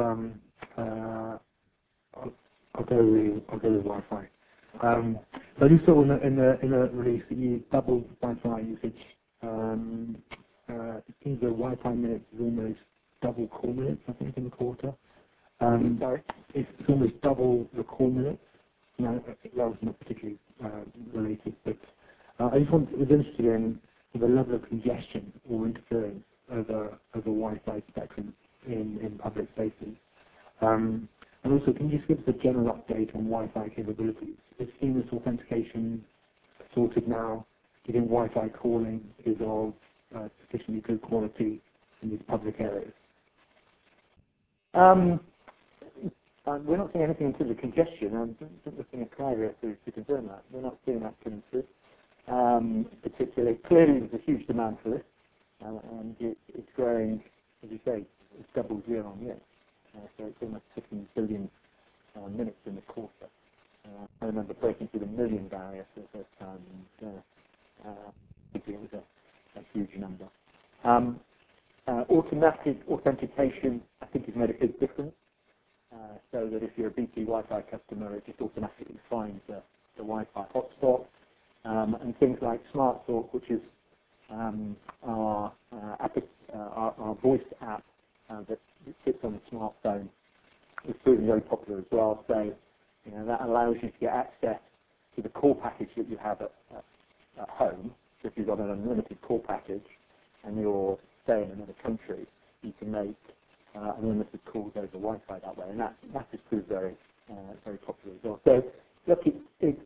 [SPEAKER 10] go with Wi-Fi. So I just saw in the release that you doubled Wi-Fi usage. It seems the Wi-Fi minutes is almost double call minutes, I think, in the quarter.
[SPEAKER 2] Sorry?
[SPEAKER 10] It's almost double the call minutes. No, that was not particularly related, but I just was interested in the level of congestion or interference over Wi-Fi spectrum in public spaces. And also, can you just give us a general update on Wi-Fi capabilities? Is seamless authentication sorted now? Do you think Wi-Fi calling is of sufficiently good quality in these public areas?
[SPEAKER 2] We're not seeing anything in terms of congestion. I'm just looking at Clive to confirm that. We're not seeing that coming through. Particularly, clearly there's a huge demand for this, and it's growing, as you say, it's doubled year on year. So it's almost 15 billion minutes in the quarter. I remember breaking through the million barrier for the first time, and I think it was a huge number. Automatic authentication, I think, has made a big difference. So that if you're a BT Wi-Fi customer, it just automatically finds the Wi-Fi hotspot. And things like SmartTalk, which is our voice app that sits on the smartphone, is proving very popular as well. So that allows you to get access to the call package that you have at home. So if you've got an unlimited call package and you're staying in another country, you can make unlimited calls over Wi-Fi that way, and that has proved very popular as well. So look, it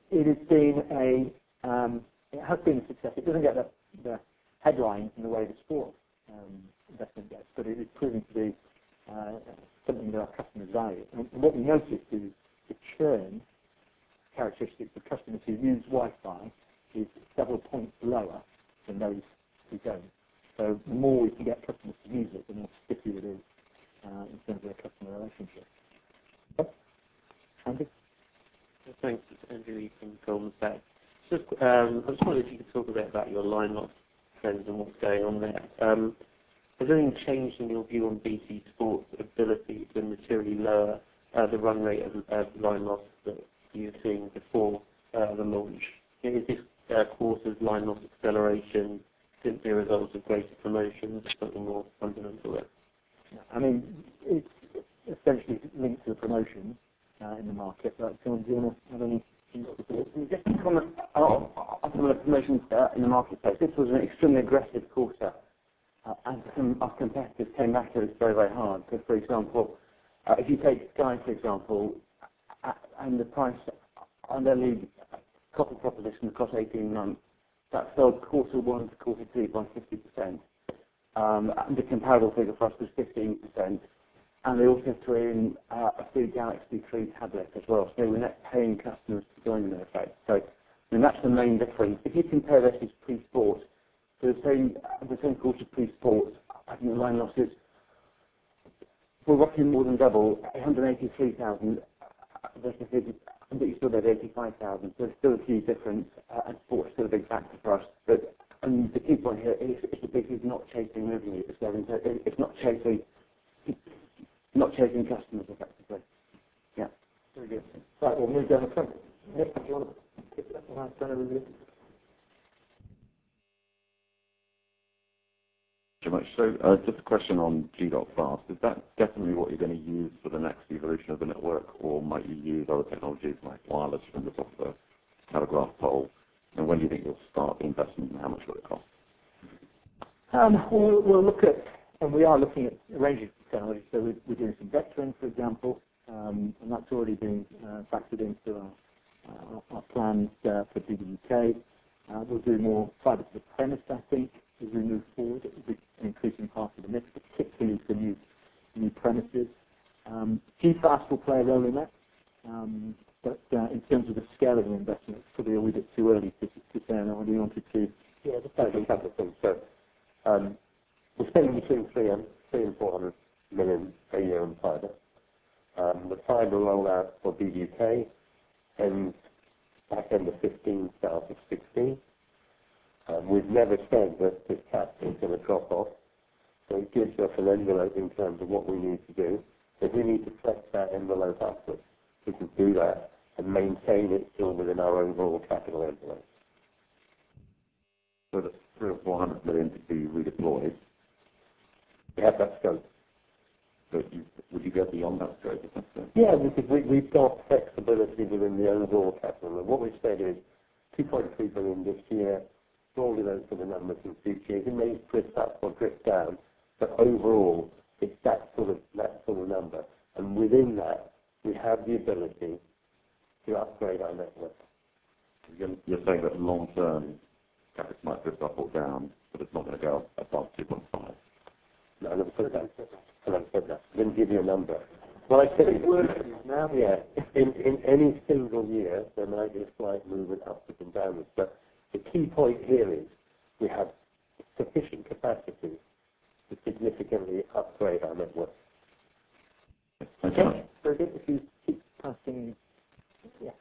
[SPEAKER 2] has been a success. It doesn't get the headlines in the way the sport investment gets, but it is proving to be something that our customers value. And what we noticed is the churn characteristics of customers who use Wi-Fi is several points lower than those who don't. So the more we can get customers to use it, the more sticky it is in terms of their customer relationship. Andy?
[SPEAKER 11] Thanks, Andrew Lee from Goldman Sachs. I just wondered if you could talk a bit about your line loss trends and what's going on there. Has anything changed in your view on BT Sport's ability to materially lower the run rate of line loss that you were seeing before the launch? Is this quarter's line loss acceleration simply a result of greater promotions or something more fundamental there?
[SPEAKER 2] I mean, it's essentially linked to the promotions in the market. But do you want to have any?
[SPEAKER 6] Just to comment on some of the promotions in the marketplace, this was an extremely aggressive quarter, and some of our competitors came back at us very, very hard. So, for example, if you take Sky, for example, and the price on their league copper proposition across 18 months, that fell quarter 1 to quarter 3 by 50%. And the comparable figure for us was 15%. And they also threw in a free Galaxy 3 tablet as well. So they were net paying customers to join in their effect. So I mean, that's the main difference. If you compare this with pre-sport, so the same quarter pre-sport, I think the line losses were roughly more than double, 183,000 versus I think you still had 85,000. So there's still a huge difference, and sport is still a big factor for us. But the key point here is the big is not chasing revenue. It's not chasing customers effectively. Yeah.
[SPEAKER 2] Very good. Right, we'll move down the front. Nick, do you want to pick that one out? Review?
[SPEAKER 7] Too much. So just a question on G.fast. Is that definitely what you're going to use for the next evolution of the network, or might you use other technologies like wireless from the top of the telegraph pole? And when do you think you'll start the investment, and how much will it cost?
[SPEAKER 2] We'll look at, and we are looking at a range of technologies. So we're doing some vectoring, for example, and that's already been factored into our plans for BDUK. We'll do more fibre to the premise, I think, as we move forward. It will be an increasing part of the mix, particularly for new premises. G.fast will play a role in that, but in terms of the scale of the investment, it's probably a wee bit too early to say. I know what you wanted to.
[SPEAKER 1] Yeah, just a couple of things. So we're spending between 3 and 400 million a year on fibre. The fibre rollout for BDUK ends back end of 15, start of 16. We've never said that this cap is going to drop off, so it gives us an envelope in terms of what we need to do. If we need to flex that envelope upwards, we can do that and maintain it still within our overall capital envelope.
[SPEAKER 7] So the 300 or 400 million to be redeployed.
[SPEAKER 1] We have that scope.
[SPEAKER 7] but would you go beyond that scope?
[SPEAKER 1] Yeah, because we've got flexibility within the overall capital. And what we've said is 2.3 billion this year, broadly those are the numbers in future years. It may drift up or drift down, but overall, it's that sort of number. And within that, we have the ability to upgrade our network.
[SPEAKER 7] You're saying that long term, CapEx might drift up or down, but it's not going to go above 2.5.
[SPEAKER 1] No, I never said that. I didn't give you a number. Well, I said it now. Yeah, in any single year, there might be a slight movement upwards and downwards. But the key point here is we have sufficient capacity to significantly upgrade our network.
[SPEAKER 2] Okay. Very good. If you keep passing. Yeah.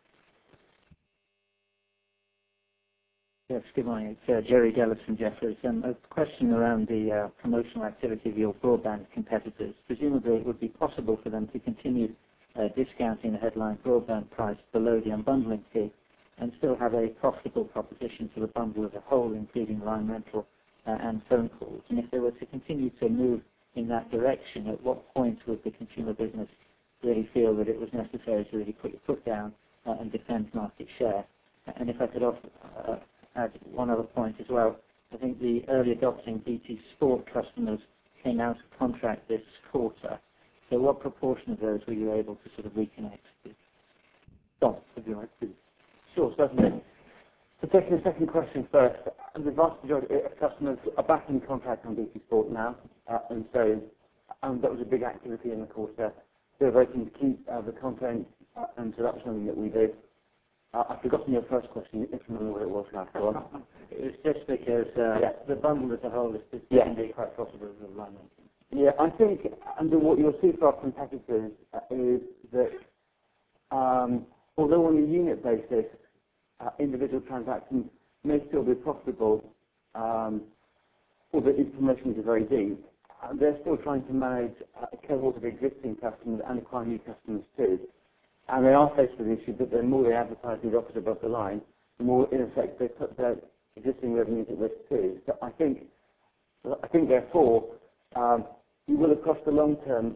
[SPEAKER 12] Yes, good morning. It's Jerry Gellis from Jefferies. A question around the promotional activity of your broadband competitors. Presumably it would be possible for them to continue discounting the headline broadband price below the unbundling fee and still have a profitable proposition for the bundle as a whole, including line rental and phone calls. And if they were to continue to move in that direction, at what point would the consumer business really feel that it was necessary to really put your foot down and defend market share? And if I could add one other point as well. I think the early adopting BT Sport customers came out of contract this quarter. So what proportion of those were you able to sort of reconnect with?
[SPEAKER 6] Don, would you like to? Sure, certainly. So taking the second question first, the vast majority of customers are back in contract on BT Sport now, and so that was a big activity in the quarter. They're voting to keep the content, and so that was something that we did. I've forgotten your first question, if you remember what it was now. Go on.
[SPEAKER 12] It was just because the bundle as a whole is can be quite profitable as a line.
[SPEAKER 6] Yeah, I think under what you'll see for our competitors is that although on a unit basis, individual transactions may still be profitable, although these promotions are very deep, they're still trying to manage a cohort of existing customers and acquire new customers too. And they are faced with the issue that the more they advertise these offers above the line, the more, in effect, they put their existing revenues at risk too. So I think therefore, you will, across the long term,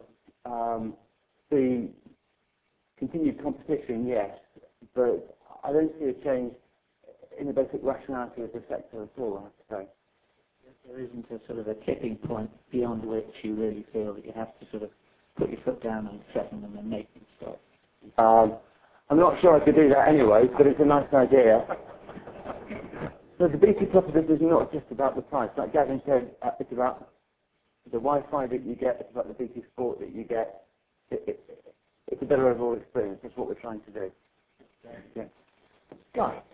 [SPEAKER 6] see continued competition, yes, but I don't see a change in the basic rationality of the sector at all, I have to say.
[SPEAKER 12] There isn't a sort of a tipping point beyond which you really feel that you have to sort of put your foot down and threaten them and make them stop.
[SPEAKER 6] I'm not sure I could do that anyway, but it's a nice idea. So the BT proposition is not just about the price. Like Gavin said, it's about the Wi-Fi that you get, it's about the BT Sport that you get. It's a better overall experience. That's what we're trying to do. Yeah. Guy.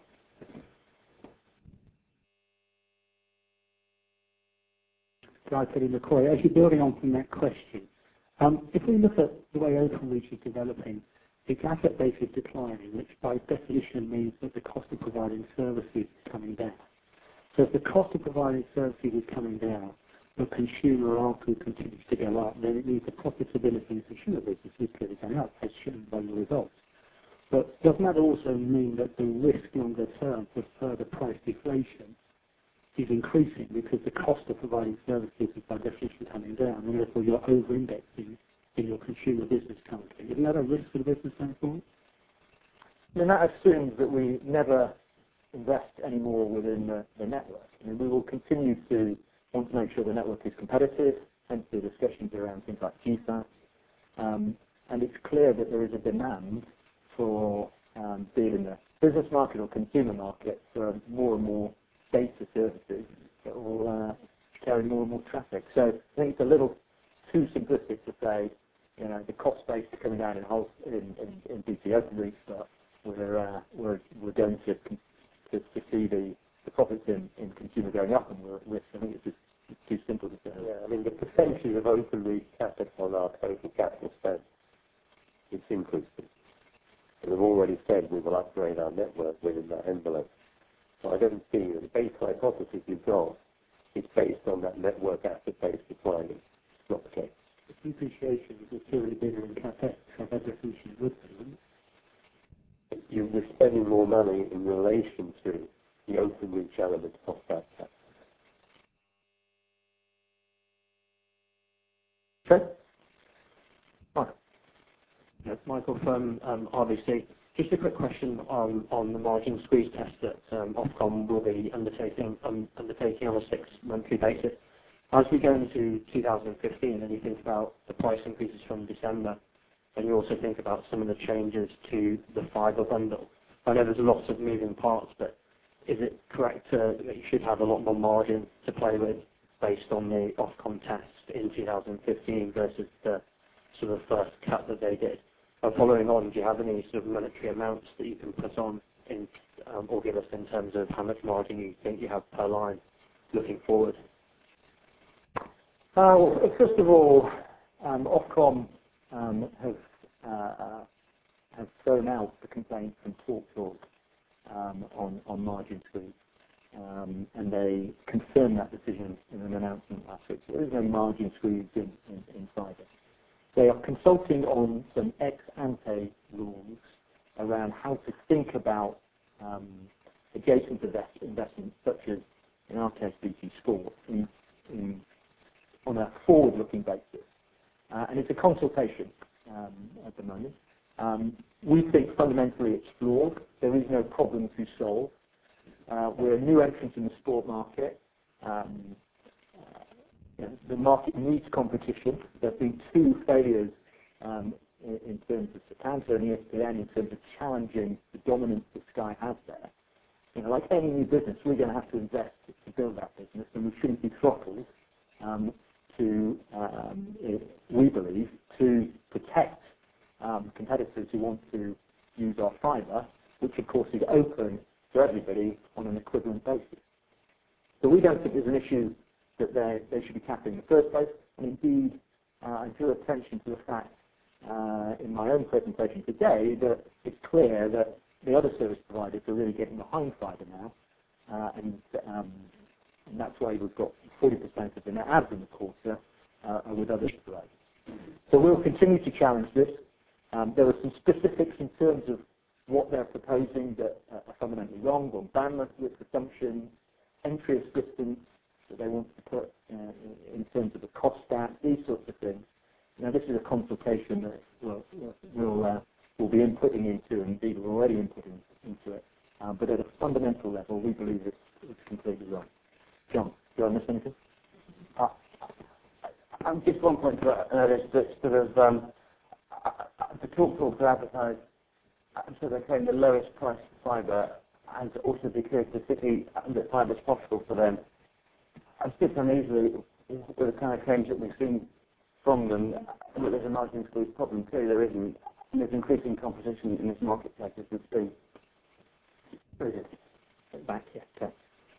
[SPEAKER 10] Guy Kelly Macquarie. Actually building on from that question, if we look at the way Openreach is developing, its asset base is declining, which by definition means that the cost of providing services is coming down. So if the cost of providing services is coming down, but consumer ARPU continues to go up, then it means the profitability in the consumer business is clearly going up, as shown by the results. But doesn't that also mean that the risk longer term for further price deflation is increasing because the cost of providing services is by definition coming down, and therefore you're over-indexing in your consumer business currently? Isn't that a risk for the business going forward?
[SPEAKER 2] I mean, that assumes that we never invest any more within the network. I mean, we will continue to want to make sure the network is competitive, hence the discussions around things like GSAT. And it's clear that there is a demand for, be it in the business market or consumer market, for more and more data services that will carry more and more traffic. So I think it's a little too simplistic to say, you know, the cost base is coming down in BT Openreach, but we're going to see the profits in consumer going up, and I think it's just too simple to say.
[SPEAKER 1] Yeah, I mean the percentage of Openreach capital on our total capital spend is increasing. And we've already said we will upgrade our network within that envelope. So I don't see the base hypothesis you've got is based on that network asset base declining. It's not the case.
[SPEAKER 10] The depreciation is clearly bigger in CapEx, so by definition it would be, wouldn't it?
[SPEAKER 1] You're spending more money in relation to the Openreach element of that CapEx.
[SPEAKER 2] Okay.
[SPEAKER 11] Michael from RBC. Just a quick question on the margin squeeze test that Ofcom will be undertaking on a 6-monthly basis. As we go into 2015 and you think about the price increases from December, and you also think about some of the changes to the fibre bundle, I know there's lots of moving parts, but is it correct that you should have a lot more margin to play with based on the Ofcom test in 2015 versus the sort of first cut that they did? And following on, do you have any sort of monetary amounts that you can put on in, or give us in terms of how much margin you think you have per line looking forward?
[SPEAKER 2] Well, first of all, Ofcom have thrown out the complaint from TalkTalk on margin squeeze, and they confirmed that decision in an announcement last week. So there is no margin squeeze in fibre. They are consulting on some ex-ante rules around how to think about adjacent investments, such as, in our case, BT Sport, on a forward-looking basis. And it's a consultation at the moment. We think fundamentally it's flawed. There is no problem to solve. We're a new entrant in the sport market. The market needs competition. There have been 2 failures in terms of Setanta and ESPN in terms of challenging the dominance that Sky has there. You know, like any new business, we're going to have to invest to build that business, and we shouldn't be throttled we believe, to protect competitors who want to use our fibre, which of course is open to everybody on an equivalent basis. So we don't think there's an issue that they should be capping in the first place, and indeed I drew attention to the fact in my own presentation today that it's clear that the other service providers are really getting behind fibre now, and that's why we've got 40% of the net adds in the quarter with other providers. So we'll continue to challenge this. There are some specifics in terms of what they're proposing that are fundamentally wrong, on bandwidth assumptions, entry assistance that they want to put in terms of the cost stat, these sorts of things. Now, this is a consultation that we'll be inputting into, and indeed we're already inputting into it. But at a fundamental level, we believe it's completely wrong. John, do I miss anything?
[SPEAKER 6] Just one point to add, that sort of the TalkTalk to advertise, so they're claiming the lowest price for fibre, and to also be clear to the city that fibre is possible for them. I sit uneasily with the kind of claims that we've seen from them that there's a margin squeeze problem. Clearly there isn't. And there's increasing competition in this marketplace as we speak. Very good.
[SPEAKER 12] Back here. Okay.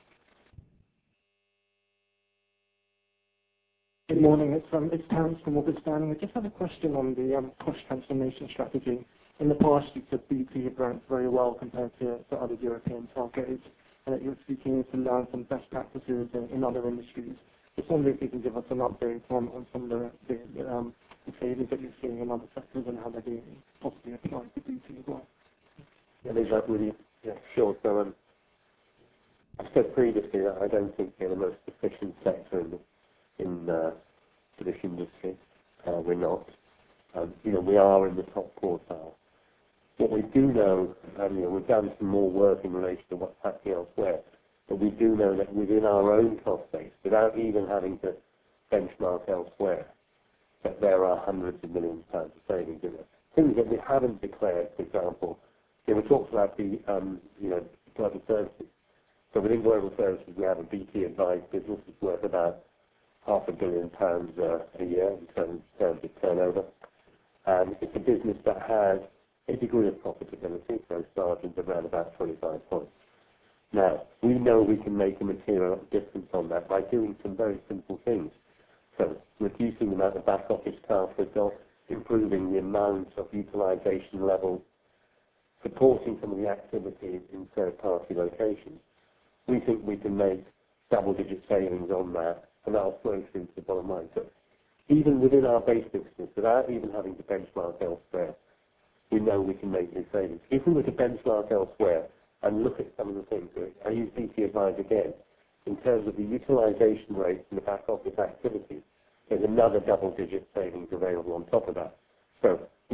[SPEAKER 10] Good morning. It's Terence from Morgan Stanley. I just have a question on the cost transformation strategy. In the past, you said BT had ranked very well compared to other European telcos, and that you're seeking to learn some best practices in other industries. Just wondering if you can give us an update on some of the savings that you're seeing in other sectors and how they're being possibly applied to BT as well.
[SPEAKER 1] Yeah, leave that with you. Yeah, sure. So I've said previously that I don't think we're the most efficient sector in this industry. We're not. We are in the top quartile. What we do know, we've done some more work in relation to what's happening elsewhere, but we do know that within our own cost base, without even having to benchmark elsewhere, that there are hundreds of millions of pounds of savings in it. Things that we haven't declared, for example, we talked about the global services. So within global services, we have a BT advised business that's worth about £500 million a year in terms of turnover. It's a business that has a degree of profitability, gross margins around about 25 points. Now, we know we can make a material difference on that by doing some very simple things. So reducing the amount of back office staff we've got, improving the amount of utilisation levels, supporting some of the activities in third-party locations. We think we can make double-digit savings on that, and that'll flow through to the bottom line. So even within our base business, without even having to benchmark elsewhere, we know we can make these savings. If we were to benchmark elsewhere and look at some of the things, I use BT Advise again, in terms of the utilisation rates and the back office activities, there's another double-digit savings available on top of that. So we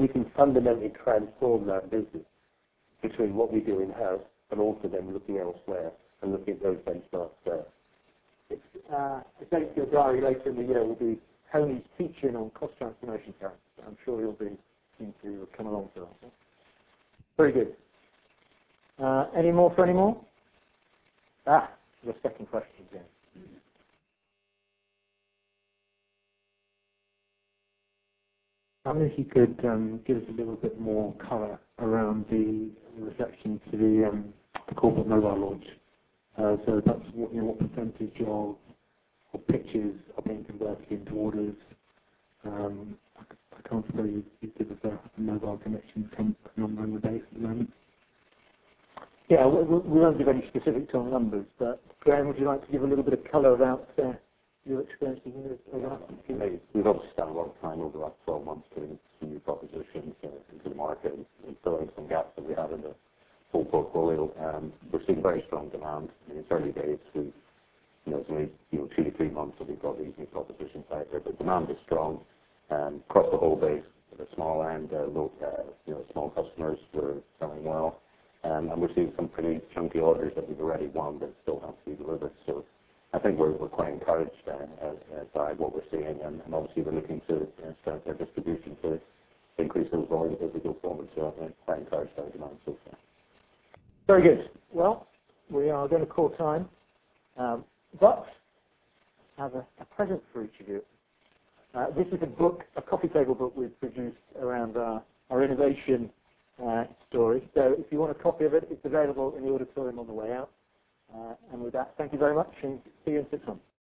[SPEAKER 1] we can fundamentally transform that business between what we do in-house and also then looking elsewhere and looking at those benchmarks there.
[SPEAKER 2] It's going to your diary later in the year will be Tony's teaching on cost transformation character. I'm sure you'll be keen to come along to that. Very good. Any more for any more? Your second question, James.
[SPEAKER 10] I wonder if you could give us a little bit more colour around the reception to the corporate mobile launch. So that's what percentage of pitches are being converted into orders. I can't suppose you give us a mobile connection number on the base at the moment.
[SPEAKER 2] Yeah, we won't give any specifics on numbers, but Graham, would you like to give a little bit of colour about your experience with it?
[SPEAKER 7] We've obviously spent a lot of time over the last 12 months putting some new propositions into the market and filling some gaps that we have in the full portfolio. We're seeing very strong demand. In its early days, it's only 2 to 3 months that we've got these new propositions out there, but demand is strong across the whole base. At the small end, small customers, we're selling well. And we're seeing some pretty chunky orders that we've already won that still have to be delivered. So I think we're quite encouraged by what we're seeing, and obviously we're looking to strengthen our distribution to increase those volumes as we go forward. So I'm quite encouraged by the demand so far.
[SPEAKER 2] Very good. Well, we are going to call time, but I have a present for each of you. This is a coffee table book we've produced around our innovation story. So if you want a copy of it, it's available in the auditorium on the way out. And with that, thank you very much and see you in 6 months.